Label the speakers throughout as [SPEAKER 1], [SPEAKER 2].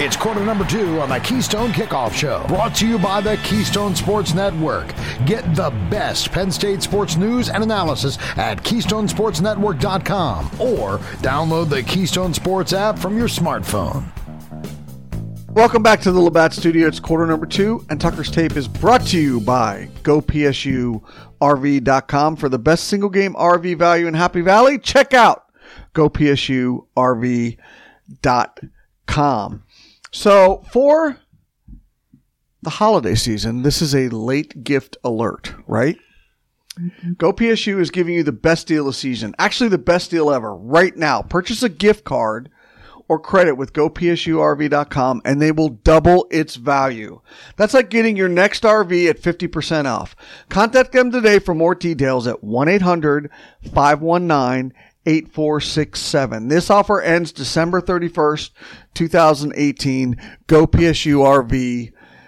[SPEAKER 1] It's quarter number 2 on the Keystone Kickoff Show, brought to you by the Keystone Sports Network. Get the best Penn State sports news and analysis at KeystoneSportsNetwork.com or download the Keystone Sports app from your smartphone.
[SPEAKER 2] Welcome back to the Labatt Studio. It's quarter number 2, and Tucker's Tape is brought to you by GoPSURV.com. For the best single game RV value in Happy Valley, check out GoPSURV.com. So for the holiday season, this is a late gift alert, right? GoPSU is giving you the best deal of the season. Actually, the best deal ever right now. Purchase a gift card or credit with GoPSURV.com, and they will double its value. That's like getting your next RV at 50% off. Contact them today for more details at 1-800-519-8467. This offer ends December 31st, 2018. GoPSURV.com.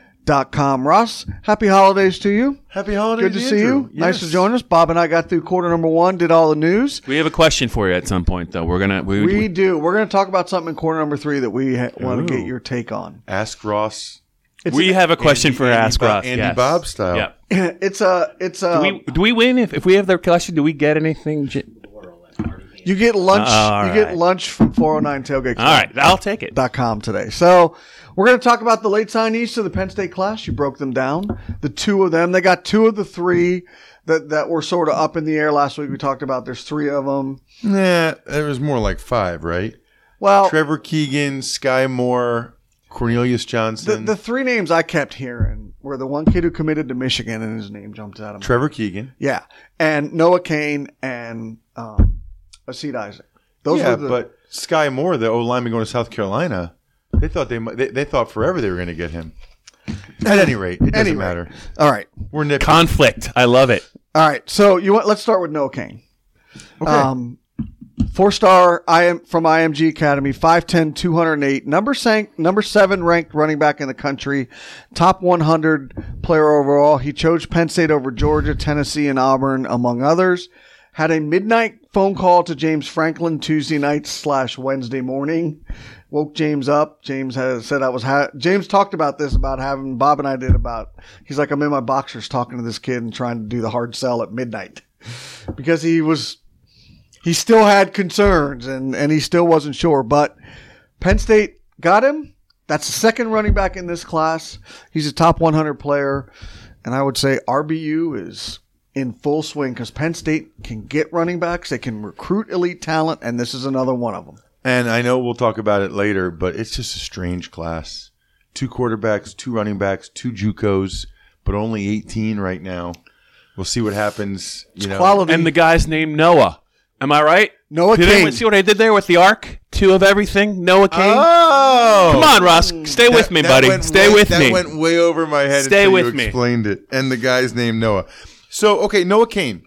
[SPEAKER 2] Ross, happy holidays to you.
[SPEAKER 3] Happy holidays.
[SPEAKER 2] Good to see
[SPEAKER 3] Andrew.
[SPEAKER 2] you.
[SPEAKER 3] Yes.
[SPEAKER 2] Nice to join us. Bob and I got through quarter number 1, did all the news.
[SPEAKER 4] We have a question for you at some point, though.
[SPEAKER 2] We do. We're going to talk about something in quarter number 3 that we want to get your take on.
[SPEAKER 3] Ask Ross.
[SPEAKER 4] We have a question for Ask Ross.
[SPEAKER 3] Andy Bob style.
[SPEAKER 4] Yeah.
[SPEAKER 2] It's a.
[SPEAKER 4] Do we win if we have the question? Do we get anything?
[SPEAKER 2] You get lunch. Lunch from 409 Tailgate.
[SPEAKER 4] All right, I'll take it.
[SPEAKER 2] .com today. So we're going to talk about the late signees to the Penn State class. You broke them down. The 2 of them. They got 2 of the 3 that were sort of up in the air last week. We talked about. There's 3 of them.
[SPEAKER 3] Nah, there was more like 5, right?
[SPEAKER 2] Well,
[SPEAKER 3] Trevor Keegan, Sky Moore, Cornelius Johnson.
[SPEAKER 2] The 3 names I kept hearing were the one kid who committed to Michigan and his name jumped out of me.
[SPEAKER 3] Trevor Keegan.
[SPEAKER 2] Yeah, and Noah Kane and Asid Isaac. Those were
[SPEAKER 3] but Sky Moore, the old lineman going to South Carolina, they thought they thought forever they were going to get him. At any rate, it doesn't matter.
[SPEAKER 2] All right,
[SPEAKER 3] we're nitpicking.
[SPEAKER 4] Conflict. I love it.
[SPEAKER 2] All right, so let's start with Noah Kane.
[SPEAKER 3] Okay.
[SPEAKER 2] 4-star from IMG Academy, 5'10", 208, number 7 ranked running back in the country, top 100 player overall. He chose Penn State over Georgia, Tennessee, and Auburn, among others. Had a midnight phone call to James Franklin Tuesday night / Wednesday morning. Woke James up. James said James talked about this, about having Bob and I did about. He's like, I'm in my boxers talking to this kid and trying to do the hard sell at midnight because he still had concerns and he still wasn't sure. But Penn State got him. That's the 2nd running back in this class. He's a top 100 player, and I would say RBU is in full swing because Penn State can get running backs. They can recruit elite talent, and this is another one of them.
[SPEAKER 3] And I know we'll talk about it later, but it's just a strange class. 2 quarterbacks, 2 running backs, 2 JUCOs, but only 18 right now. We'll see what happens.
[SPEAKER 2] Quality.
[SPEAKER 4] And the guy's named Noah. Am I right?
[SPEAKER 2] Noah Kane.
[SPEAKER 4] Did anyone see what I did there with the arc? 2 of everything. Noah Kane.
[SPEAKER 3] Oh!
[SPEAKER 4] Come on, Ross. Stay with me, buddy. Stay with me.
[SPEAKER 3] That went way over my head
[SPEAKER 4] Stay
[SPEAKER 3] until
[SPEAKER 4] with
[SPEAKER 3] you
[SPEAKER 4] me.
[SPEAKER 3] explained it. And the guy's named Noah. So, okay, Noah Kane.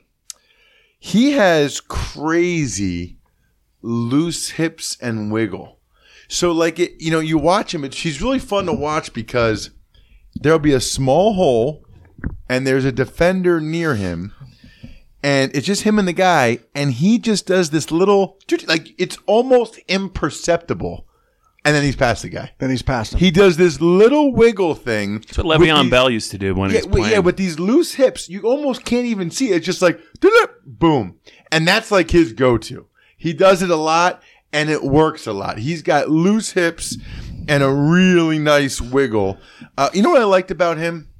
[SPEAKER 3] He has crazy loose hips and wiggle. So, you watch him. He's really fun to watch because there'll be a small hole and there's a defender near him. And it's just him and the guy. And he just does this little, it's almost imperceptible. And then he's past the guy.
[SPEAKER 2] Then he's past him.
[SPEAKER 3] He does this little wiggle thing.
[SPEAKER 4] That's what Le'Veon Bell used to do when he was playing.
[SPEAKER 3] Yeah, with these loose hips, you almost can't even see it. It's just like, boom. And that's like his go-to. He does it a lot, and it works a lot. He's got loose hips and a really nice wiggle. You know what I liked about him?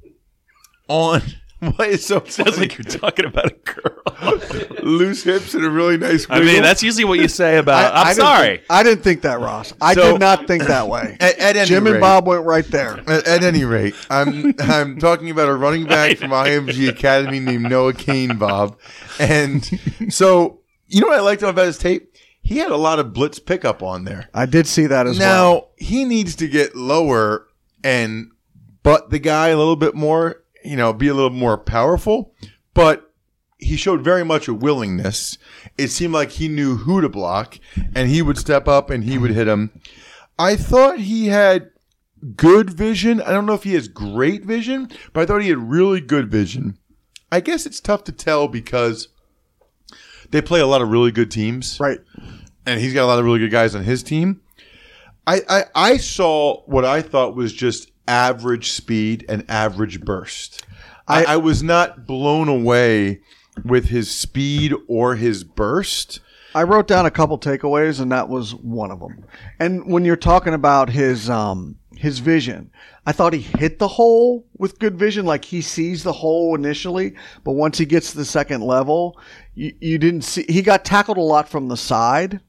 [SPEAKER 3] What is so funny?
[SPEAKER 4] Sounds like you're talking about a girl.
[SPEAKER 3] Loose hips and a really nice wiggle.
[SPEAKER 4] I mean, that's usually what you say about. I'm sorry.
[SPEAKER 2] I didn't think that, Ross. I did not think that way.
[SPEAKER 3] At any
[SPEAKER 2] Jim
[SPEAKER 3] rate,
[SPEAKER 2] and Bob went right there.
[SPEAKER 3] At any rate, I'm talking about a running back from IMG Academy named Noah Kane, Bob. And so, you know what I liked about his tape? He had a lot of blitz pickup on there.
[SPEAKER 2] I did see that as well.
[SPEAKER 3] Now, he needs to get lower and butt the guy a little bit more, be a little more powerful. But he showed very much a willingness. It seemed like he knew who to block, and he would step up and he would hit him. I thought he had good vision. I don't know if he has great vision, but I thought he had really good vision. I guess it's tough to tell because they play a lot of really good teams.
[SPEAKER 2] Right.
[SPEAKER 3] And he's got a lot of really good guys on his team. I saw what I thought was just average speed and average burst. I was not blown away with his speed or his burst.
[SPEAKER 2] I wrote down a couple takeaways, and that was one of them. And when you're talking about his vision, I thought he hit the hole with good vision. Like he sees the hole initially, but once he gets to the second level, you didn't see. He got tackled a lot from the side,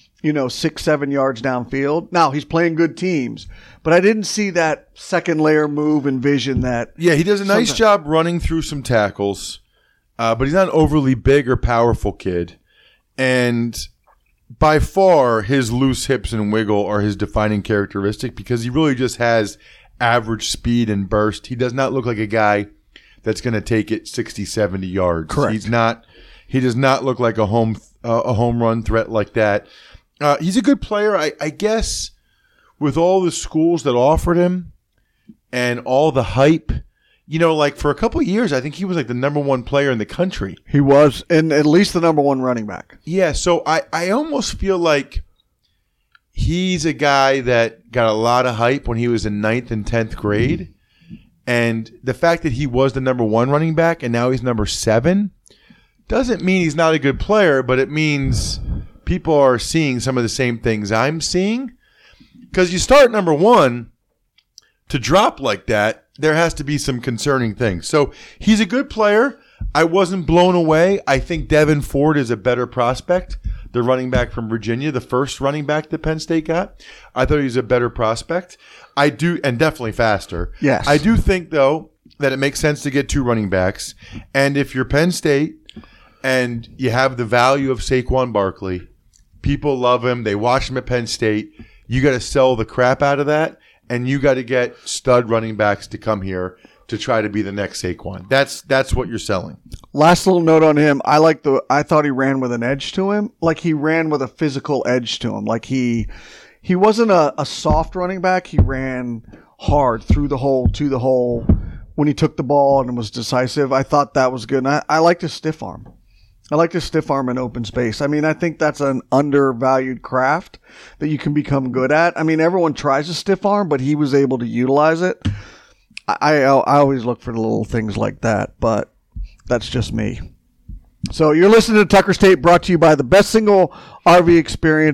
[SPEAKER 2] 6-7 yards downfield. Now he's playing good teams, but I didn't see that second layer move and vision that.
[SPEAKER 3] Yeah, he does a nice job running through some tackles, but he's not an overly big or powerful kid. And by far, his loose hips and wiggle are his defining characteristic because he really just has average speed and burst. He does not look like a guy that's going to take it 60, 70 yards.
[SPEAKER 2] Correct.
[SPEAKER 3] He does not look like a home run threat like that. He's a good player. I guess with all the schools that offered him and all the hype, like for a couple of years, I think he was like the number one player in the country.
[SPEAKER 2] He was, and at least the number one running back.
[SPEAKER 3] Yeah, so I almost feel like he's a guy that got a lot of hype when he was in 9th and 10th grade. And the fact that he was the number one running back and now he's number 7 doesn't mean he's not a good player, but it means people are seeing some of the same things I'm seeing. Because you start number 1 to drop like that, there has to be some concerning things. So he's a good player. I wasn't blown away. I think Devin Ford is a better prospect, the running back from Virginia, the first running back that Penn State got. I thought he was a better prospect. I do, and definitely faster.
[SPEAKER 2] Yes.
[SPEAKER 3] I do think, though, that it makes sense to get 2 running backs. And if you're Penn State and you have the value of Saquon Barkley, people love him. They watch him at Penn State. You got to sell the crap out of that. And you got to get stud running backs to come here to try to be the next Saquon. That's what you're selling.
[SPEAKER 2] Last little note on him. I thought he ran with an edge to him. Like he ran with a physical edge to him. Like he wasn't a soft running back. He ran hard through the hole, to the hole when he took the ball and was decisive. I thought that was good. And I liked his stiff arm. I like to stiff arm in open space. I mean, I think that's an undervalued craft that you can become good at. I mean, everyone tries to stiff arm, but he was able to utilize it. I always look for the little things like that, but that's just me. So you're listening to Tucker's Tape, brought to you by the best single RV experience,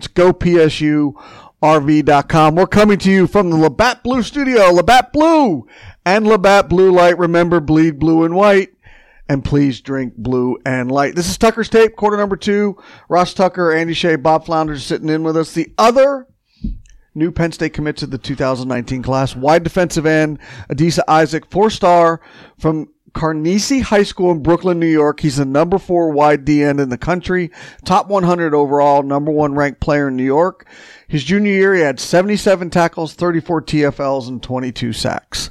[SPEAKER 2] GoPSURV.com. We're coming to you from the Labatt Blue Studio, Labatt Blue and Labatt Blue Light. Remember, bleed blue and white. And please drink blue and light. This is Tucker's Tape, quarter number 2. Ross Tucker, Andy Shea, Bob Flounders sitting in with us. The other new Penn State commit to the 2019 class, wide defensive end, Adisa Isaac, 4-star from Carnegie High School in Brooklyn, New York. He's the number 4 wide D end in the country, top 100 overall, number 1 ranked player in New York. His junior year, he had 77 tackles, 34 TFLs, and 22 sacks.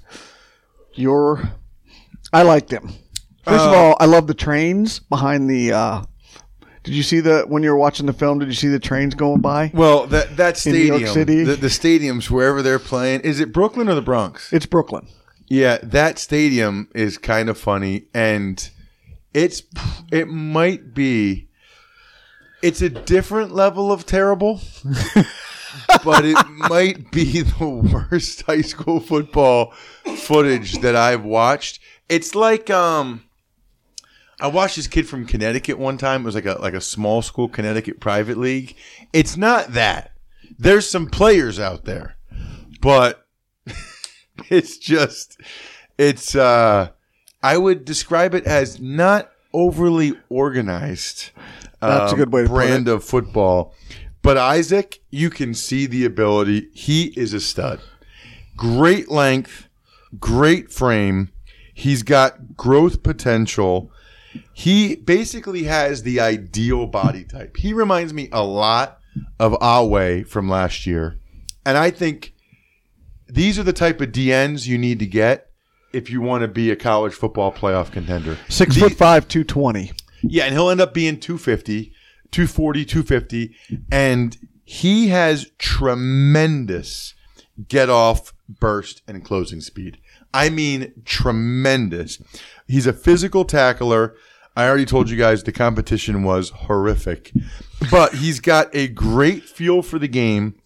[SPEAKER 2] I liked him. First of all, I love the trains behind the. Did you see when you were watching the film? Did you see the trains going by?
[SPEAKER 3] Well, that stadium,
[SPEAKER 2] in New York City?
[SPEAKER 3] the stadiums wherever they're playing, is it Brooklyn or the Bronx?
[SPEAKER 2] It's Brooklyn.
[SPEAKER 3] Yeah, that stadium is kind of funny, and it might be. It's a different level of terrible, but it might be the worst high school football footage that I've watched. It's like I watched this kid from Connecticut one time. It was like a small school Connecticut private league. It's not that. There's some players out there, but it's I would describe it as not overly organized.
[SPEAKER 2] That's a good way to
[SPEAKER 3] brand
[SPEAKER 2] put it.
[SPEAKER 3] of football. But Isaac, you can see the ability. He is a stud. Great length, great frame. He's got growth potential. He basically has the ideal body type. He reminds me a lot of Awe from last year. And I think these are the type of DNs you need to get if you want to be a college football playoff contender.
[SPEAKER 2] 6'5", 220.
[SPEAKER 3] Yeah, and he'll end up being 250, 240, 250. And he has tremendous get-off, burst, and closing speed. I mean, tremendous. He's a physical tackler. I already told you guys the competition was horrific. But he's got a great feel for the game,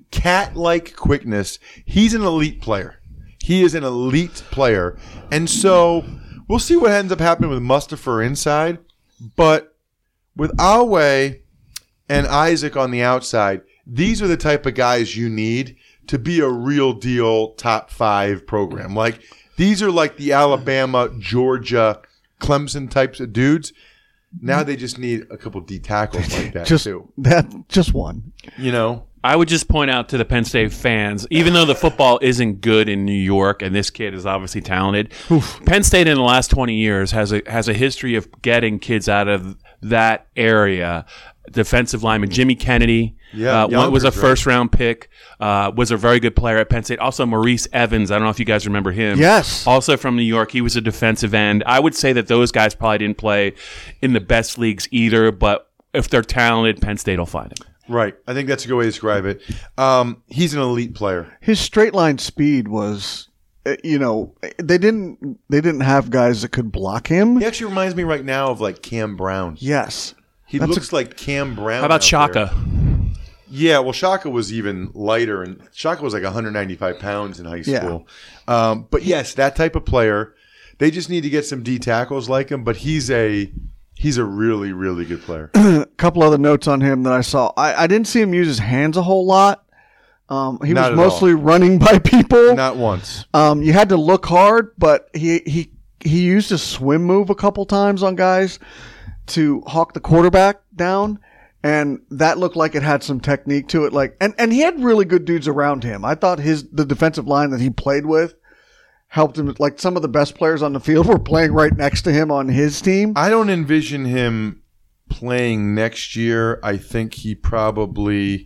[SPEAKER 3] cat-like quickness. He's an elite player. He is an elite player. And so we'll see what ends up happening with Mustafa inside. But with Awe and Isaac on the outside, these are the type of guys you need to be a real deal top 5 program. Like, these are like the Alabama, Georgia, Clemson types of dudes. Now they just need a couple D tackles like that too.
[SPEAKER 2] Just one.
[SPEAKER 3] You know?
[SPEAKER 4] I would just point out to the Penn State fans, even though the football isn't good in New York, and this kid is obviously talented, Penn State in the last 20 years has a history of getting kids out of that area. Defensive lineman Jimmy Kennedy was a first-round pick, was a very good player at Penn State. Also, Maurice Evans, I don't know if you guys remember him.
[SPEAKER 2] Yes.
[SPEAKER 4] Also from New York, he was a defensive end. I would say that those guys probably didn't play in the best leagues either, but if they're talented, Penn State will find them.
[SPEAKER 3] Right. I think that's a good way to describe it. He's an elite player.
[SPEAKER 2] His straight line speed was, they didn't have guys that could block him.
[SPEAKER 3] He actually reminds me right now of like Cam Brown.
[SPEAKER 2] Yes.
[SPEAKER 3] He looks like Cam Brown.
[SPEAKER 4] How about Shaka?
[SPEAKER 3] There. Yeah, well, Shaka was even lighter, and Shaka was like 195 pounds in high school. Yeah. But yes, that type of player. They just need to get some D tackles like him, but he's a really, really good player.
[SPEAKER 2] A couple other notes on him that I saw. I didn't see him use his hands a whole lot. He was mostly running by people.
[SPEAKER 3] Not once.
[SPEAKER 2] You had to look hard, but he used a swim move a couple times on guys to hawk the quarterback down, and that looked like it had some technique to it. Like, and he had really good dudes around him. I thought the defensive line that he played with helped him. Like, some of the best players on the field were playing right next to him on his team.
[SPEAKER 3] I don't envision him playing next year. I think he probably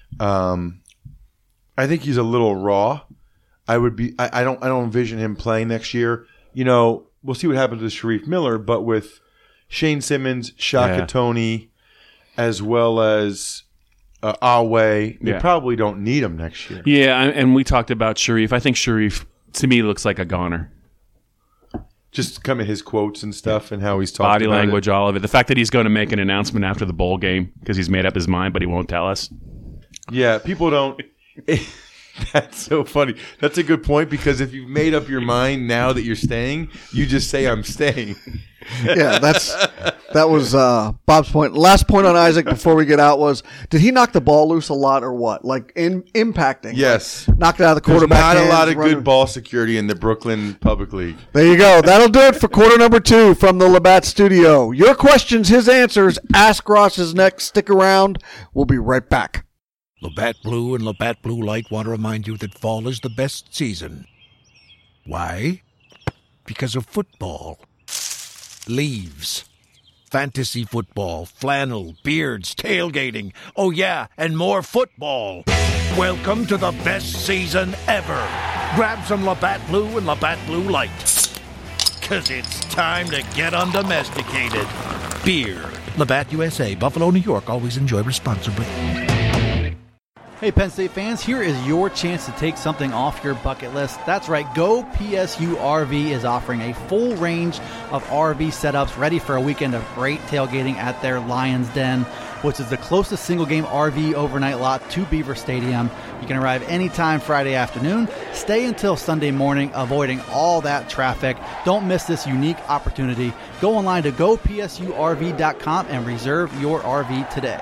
[SPEAKER 3] I think he's a little raw. I don't envision him playing next year. You know, we'll see what happens with Sharif Miller, but with Shane Simmons, Shaka Toney, as well as Awe, they probably don't need him next year.
[SPEAKER 4] Yeah, and we talked about Sharif. I think Sharif, to me, looks like a goner.
[SPEAKER 3] Just come at his quotes and stuff and how he's talking
[SPEAKER 4] body
[SPEAKER 3] about
[SPEAKER 4] language, all of it. The fact that he's going to make an announcement after the bowl game because he's made up his mind, but he won't tell us.
[SPEAKER 3] Yeah, people don't. That's so funny. That's a good point, because if you've made up your mind now that you're staying, you just say, I'm staying.
[SPEAKER 2] Yeah, that was Bob's point. Last point on Isaac before we get out was, did he knock the ball loose a lot or what? Like, impacting?
[SPEAKER 3] Yes.
[SPEAKER 2] Like, knocked it out of the quarterback.
[SPEAKER 3] There's not a lot of good ball security in the Brooklyn Public League.
[SPEAKER 2] There you go. That'll do it for quarter number 2 from the Labatt Studio. Your questions, his answers. Ask Ross is next. Stick around. We'll be right back.
[SPEAKER 5] Labatt Blue and Labatt Blue Light want to remind you that fall is the best season. Why? Because of football. Leaves. Fantasy football, flannel, beards, tailgating. Oh yeah, and more football. Welcome to the best season ever. Grab some Labatt Blue and Labatt Blue Light. 'Cause it's time to get undomesticated. Beer. Labatt USA, Buffalo, New York. Always enjoy responsibly.
[SPEAKER 6] Hey Penn State fans, here is your chance to take something off your bucket list. That's right, Go PSU RV is offering a full range of RV setups ready for a weekend of great tailgating at their Lions Den, which is the closest single-game RV overnight lot to Beaver Stadium. You can arrive anytime Friday afternoon, stay until Sunday morning, avoiding all that traffic. Don't miss this unique opportunity. Go online to gopsurv.com and reserve your RV today.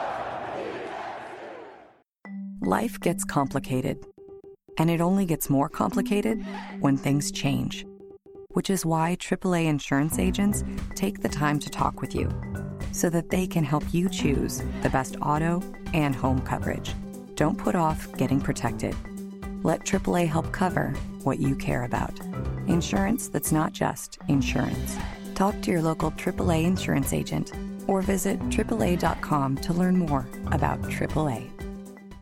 [SPEAKER 7] Life gets complicated, and it only gets more complicated when things change, which is why AAA insurance agents take the time to talk with you so that they can help you choose the best auto and home coverage. Don't put off getting protected. Let AAA help cover what you care about. Insurance that's not just insurance. Talk to your local AAA insurance agent or visit AAA.com to learn more about AAA.